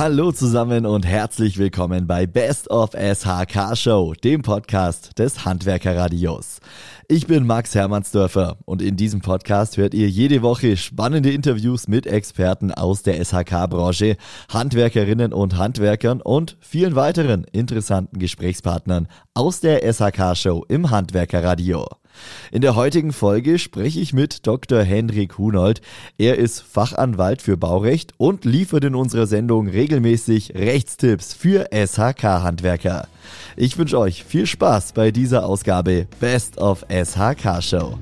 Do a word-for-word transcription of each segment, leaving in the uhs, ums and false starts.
Hallo zusammen und herzlich willkommen bei Best of S H K Show, dem Podcast des Handwerkerradios. Ich bin Max Hermannsdörfer und in diesem Podcast hört ihr jede Woche spannende Interviews mit Experten aus der S H K-Branche, Handwerkerinnen und Handwerkern und vielen weiteren interessanten Gesprächspartnern aus der S H K-Show im Handwerkerradio. In der heutigen Folge spreche ich mit Doktor Henrik Hunold. Er ist Fachanwalt für Baurecht und liefert in unserer Sendung regelmäßig Rechtstipps für S H K-Handwerker. Ich wünsche euch viel Spaß bei dieser Ausgabe Best of S H K Show.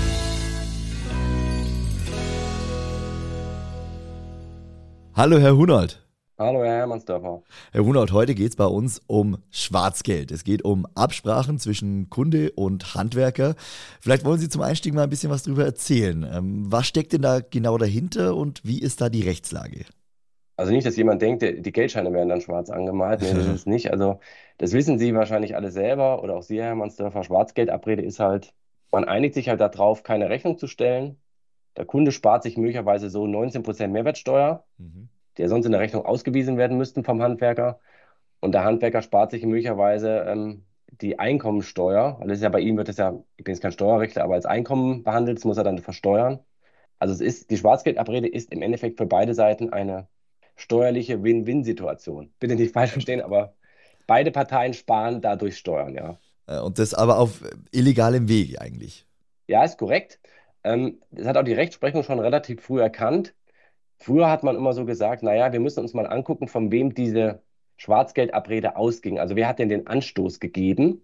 Hallo Herr Hunold. Hallo Herr Hermannsdörfer. Herr Hunold, heute geht es bei uns um Schwarzgeld. Es geht um Absprachen zwischen Kunde und Handwerker. Vielleicht wollen Sie zum Einstieg mal ein bisschen was darüber erzählen. Ähm, was steckt denn da genau dahinter und wie ist da die Rechtslage? Also nicht, dass jemand denkt, die Geldscheine werden dann schwarz angemalt. Nee, das ist nicht. Also das wissen Sie wahrscheinlich alle selber oder auch Sie, Herr Hermannsdörfer. Schwarzgeldabrede ist halt, man einigt sich halt darauf, keine Rechnung zu stellen. Der Kunde spart sich möglicherweise so neunzehn Prozent Mehrwertsteuer, mhm. der sonst in der Rechnung ausgewiesen werden müssten vom Handwerker. Und der Handwerker spart sich möglicherweise ähm, die Einkommensteuer. Also das ist ja bei ihm, wird das ja, ich bin jetzt kein Steuerrechtler, aber als Einkommen behandelt, das muss er dann versteuern. Also es ist, die Schwarzgeldabrede ist im Endeffekt für beide Seiten eine steuerliche Win-Win-Situation. Bitte nicht falsch verstehen, aber beide Parteien sparen dadurch Steuern, ja. Und das aber auf illegalem Wege eigentlich. Ja, ist korrekt. Ähm, das hat auch die Rechtsprechung schon relativ früh erkannt. Früher hat man immer so gesagt, naja, wir müssen uns mal angucken, von wem diese Schwarzgeldabrede ausging. Also wer hat denn den Anstoß gegeben?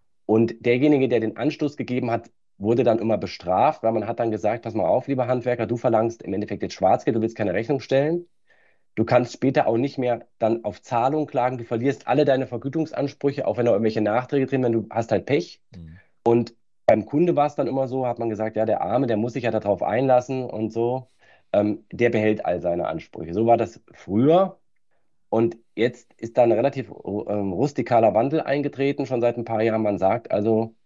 Und derjenige, der den Anstoß gegeben hat, wurde dann immer bestraft, weil man hat dann gesagt, pass mal auf, lieber Handwerker, du verlangst im Endeffekt jetzt Schwarzgeld, du willst keine Rechnung stellen. Du kannst später auch nicht mehr dann auf Zahlung klagen, du verlierst alle deine Vergütungsansprüche, auch wenn da irgendwelche Nachträge drin sind, du hast halt Pech. Mhm. Und beim Kunde war es dann immer so, hat man gesagt, ja, der Arme, der muss sich ja darauf einlassen und so. Ähm, der behält all seine Ansprüche. So war das früher. Und jetzt ist da ein relativ ähm, rustikaler Wandel eingetreten, schon seit ein paar Jahren. Man sagt also,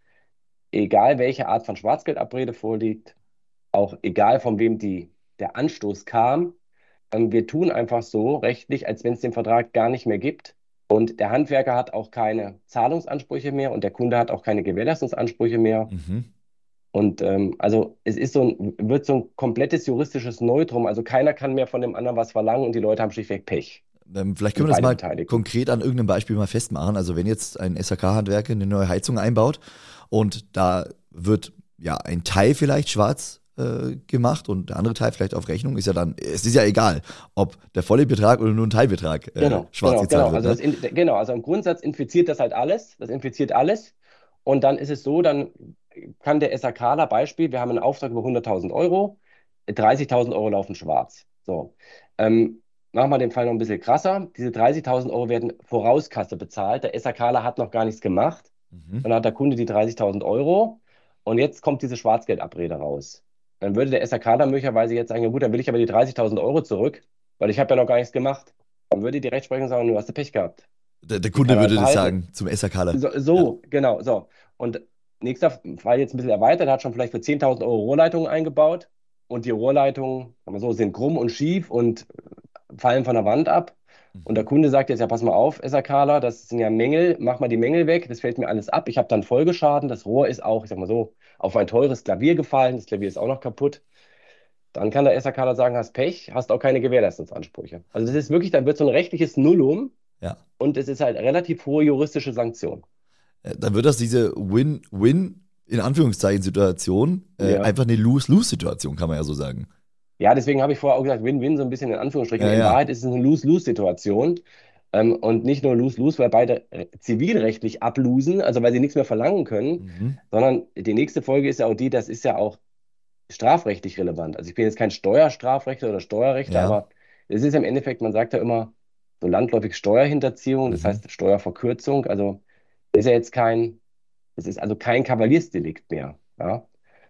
egal welche Art von Schwarzgeldabrede vorliegt, auch egal von wem die, der Anstoß kam, ähm, wir tun einfach so rechtlich, als wenn es den Vertrag gar nicht mehr gibt. Und der Handwerker hat auch keine Zahlungsansprüche mehr und der Kunde hat auch keine Gewährleistungsansprüche mehr. Mhm. Und ähm, also es ist so ein, wird so ein komplettes juristisches Neutrum. Also keiner kann mehr von dem anderen was verlangen und die Leute haben schlichtweg Pech. Ähm, vielleicht können wir das mal konkret an irgendeinem Beispiel mal festmachen. Also wenn jetzt ein S H K-Handwerker eine neue Heizung einbaut und da wird ja ein Teil vielleicht schwarz äh, gemacht und der andere Teil vielleicht auf Rechnung, ist ja dann, es ist ja egal, ob der volle Betrag oder nur ein Teilbetrag äh, genau, schwarz genau, gezahlt genau. wird. Also ne? das, genau, also im Grundsatz infiziert das halt alles. Das infiziert alles. Und dann ist es so, dann kann der SHKler, Beispiel, wir haben einen Auftrag über hunderttausend Euro, dreißigtausend Euro laufen schwarz. So, ähm, machen wir den Fall noch ein bisschen krasser. Diese dreißigtausend Euro werden Vorauskasse bezahlt. Der SHKler hat noch gar nichts gemacht. Mhm. Dann hat der Kunde die dreißigtausend Euro und jetzt kommt diese Schwarzgeldabrede raus. Dann würde der SHKler möglicherweise jetzt sagen, ja gut, dann will ich aber die dreißigtausend Euro zurück, weil ich habe ja noch gar nichts gemacht. Dann würde die Rechtsprechung sagen, du hast Pech gehabt. Der, der Kunde würde das sagen zum SHKler. So, so ja. Genau, so. Und nächster Fall jetzt ein bisschen erweitert, hat schon vielleicht für zehntausend Euro Rohrleitungen eingebaut und die Rohrleitungen, sagen wir so, sind krumm und schief und fallen von der Wand ab. Und der Kunde sagt jetzt, ja, pass mal auf, SHKler, das sind ja Mängel, mach mal die Mängel weg, das fällt mir alles ab. Ich habe dann Folgeschaden, das Rohr ist auch, ich sag mal so, auf ein teures Klavier gefallen, das Klavier ist auch noch kaputt. Dann kann der SHKler sagen, hast Pech, hast auch keine Gewährleistungsansprüche. Also das ist wirklich, dann wird so ein rechtliches Nullum. Ja. Und es ist halt relativ hohe juristische Sanktion. Dann wird das diese Win-Win, in Anführungszeichen, Situation, äh, ja. einfach eine Lose-Lose-Situation, kann man ja so sagen. Ja, deswegen habe ich vorher auch gesagt, Win-Win so ein bisschen in Anführungsstrichen. Ja, in ja. Wahrheit ist es eine Lose-Lose-Situation. Ähm, und nicht nur Lose-Lose, weil beide zivilrechtlich ablosen, also weil sie nichts mehr verlangen können, mhm. sondern die nächste Folge ist ja auch die, das ist ja auch strafrechtlich relevant. Also ich bin jetzt kein Steuerstrafrechtler oder Steuerrechtler, ja. aber es ist im Endeffekt, man sagt ja immer, so landläufig Steuerhinterziehung, das mhm. heißt Steuerverkürzung, also ist ja jetzt kein, es ist also kein Kavaliersdelikt mehr. Ja?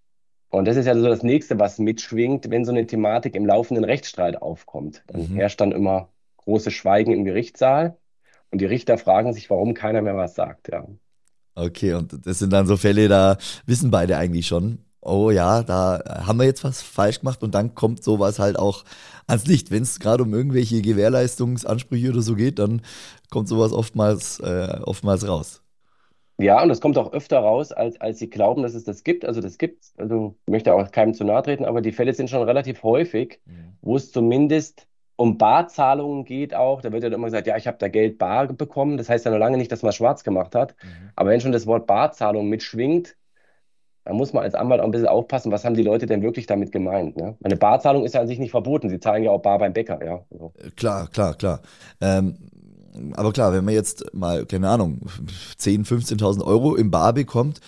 Und das ist ja so das Nächste, was mitschwingt, wenn so eine Thematik im laufenden Rechtsstreit aufkommt. Dann mhm. herrscht dann immer großes Schweigen im Gerichtssaal und die Richter fragen sich, warum keiner mehr was sagt. Ja. Okay, und das sind dann so Fälle, da wissen beide eigentlich schon, oh ja, da haben wir jetzt was falsch gemacht und dann kommt sowas halt auch ans Licht. Wenn es gerade um irgendwelche Gewährleistungsansprüche oder so geht, dann kommt sowas oftmals, äh, oftmals raus. Ja, und das kommt auch öfter raus, als, als sie glauben, dass es das gibt. Also das gibt's. Also ich möchte auch keinem zu nahe treten, aber die Fälle sind schon relativ häufig, Mhm. wo es zumindest um Barzahlungen geht auch. Da wird ja immer gesagt, ja, ich habe da Geld bar bekommen. Das heißt ja noch lange nicht, dass man schwarz gemacht hat. Mhm. Aber wenn schon das Wort Barzahlung mitschwingt, dann muss man als Anwalt auch ein bisschen aufpassen, was haben die Leute denn wirklich damit gemeint. Ne? Eine Barzahlung ist ja an sich nicht verboten. Sie zahlen ja auch bar beim Bäcker. Ja, also. Klar, klar, klar. Ähm, aber klar, wenn man jetzt mal, keine Ahnung, zehntausend, fünfzehntausend Euro im Bar bekommt,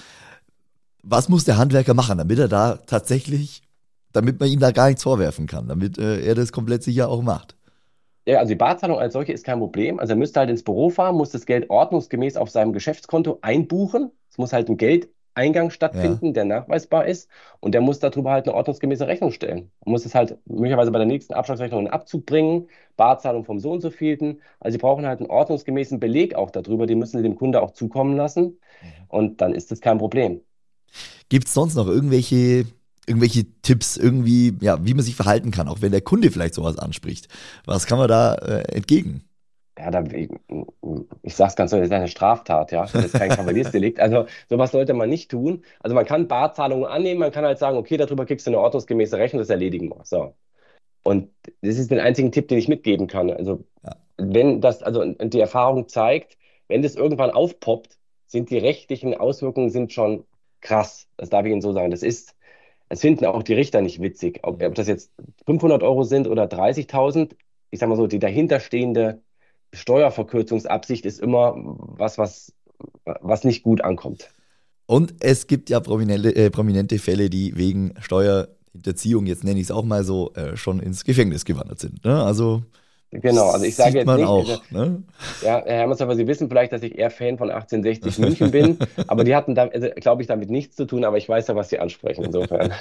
was muss der Handwerker machen, damit er da tatsächlich, damit man ihm da gar nichts vorwerfen kann, damit äh, er das komplett sicher auch macht? Ja, also die Barzahlung als solche ist kein Problem. Also er müsste halt ins Büro fahren, muss das Geld ordnungsgemäß auf seinem Geschäftskonto einbuchen. Es muss halt ein Geldeingang Ja. stattfinden, der nachweisbar ist. Und der muss darüber halt eine ordnungsgemäße Rechnung stellen. Man muss es halt möglicherweise bei der nächsten Abschlagsrechnung in Abzug bringen. Barzahlung vom so und so vielten. Also sie brauchen halt einen ordnungsgemäßen Beleg auch darüber. Die müssen sie dem Kunde auch zukommen lassen. Und dann ist das kein Problem. Gibt es sonst noch irgendwelche, irgendwelche Tipps, irgendwie, ja, wie man sich verhalten kann, auch wenn der Kunde vielleicht sowas anspricht? Was kann man da äh, entgegen? Ja, da, ich, ich sag's ganz so, das ist eine Straftat, ja. Das ist kein Kavaliersdelikt. Also sowas sollte man nicht tun. Also man kann Barzahlungen annehmen, man kann halt sagen, okay, darüber kriegst du eine ordnungsgemäße Rechnung, das erledigen wir. So. Und das ist den einzigen Tipp, den ich mitgeben kann. Also Ja. wenn das, also und die Erfahrung zeigt, wenn das irgendwann aufpoppt, sind die rechtlichen Auswirkungen sind schon krass. Das darf ich Ihnen so sagen. Das ist, es finden auch die Richter nicht witzig. Ob, ob das jetzt fünfhundert Euro sind oder dreißigtausend, ich sag mal so, die dahinterstehende Steuerverkürzungsabsicht ist immer was, was, was nicht gut ankommt. Und es gibt ja prominente, äh, prominente Fälle, die wegen Steuerhinterziehung, jetzt nenne ich es auch mal so, äh, schon ins Gefängnis gewandert sind. Ne? Also Genau, also ich sage sieht jetzt man nicht, auch. also, Ne? ja, Herr Hermannsdorfer, Sie wissen vielleicht, dass ich eher Fan von achtzehnhundertsechzig München bin, aber die hatten da, also, glaube ich, damit nichts zu tun, aber ich weiß ja, was Sie ansprechen, insofern.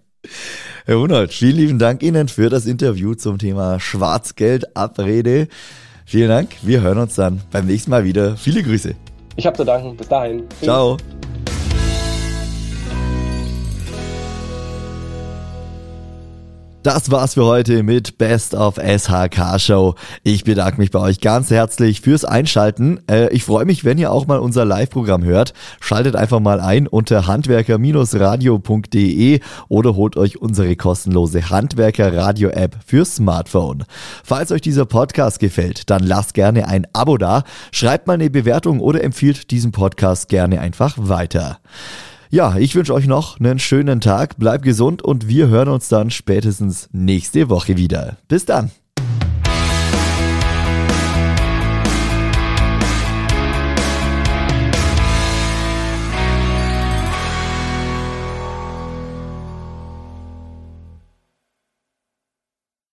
Herr Hunold, vielen lieben Dank Ihnen für das Interview zum Thema Schwarzgeldabrede. Vielen Dank, wir hören uns dann beim nächsten Mal wieder. Viele Grüße. Ich habe zu danken, bis dahin. Tschüss. Ciao. Das war's für heute mit Best of S H K Show. Ich bedanke mich bei euch ganz herzlich fürs Einschalten. Äh, ich freue mich, wenn ihr auch mal unser Live-Programm hört. Schaltet einfach mal ein unter handwerker radio punkt de oder holt euch unsere kostenlose Handwerker-Radio-App fürs Smartphone. Falls euch dieser Podcast gefällt, dann lasst gerne ein Abo da, schreibt mal eine Bewertung oder empfiehlt diesen Podcast gerne einfach weiter. Ja, ich wünsche euch noch einen schönen Tag, bleibt gesund und wir hören uns dann spätestens nächste Woche wieder. Bis dann!